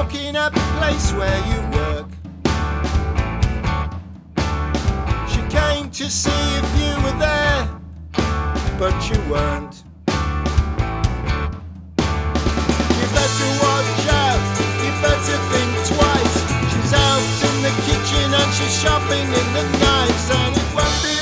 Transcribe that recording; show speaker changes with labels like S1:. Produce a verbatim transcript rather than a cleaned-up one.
S1: knocking at the place where you work. She came to see if you were there, but you weren't. You better watch out, you better think twice. She's out in the kitchen and she's shopping in the knives, and it won't be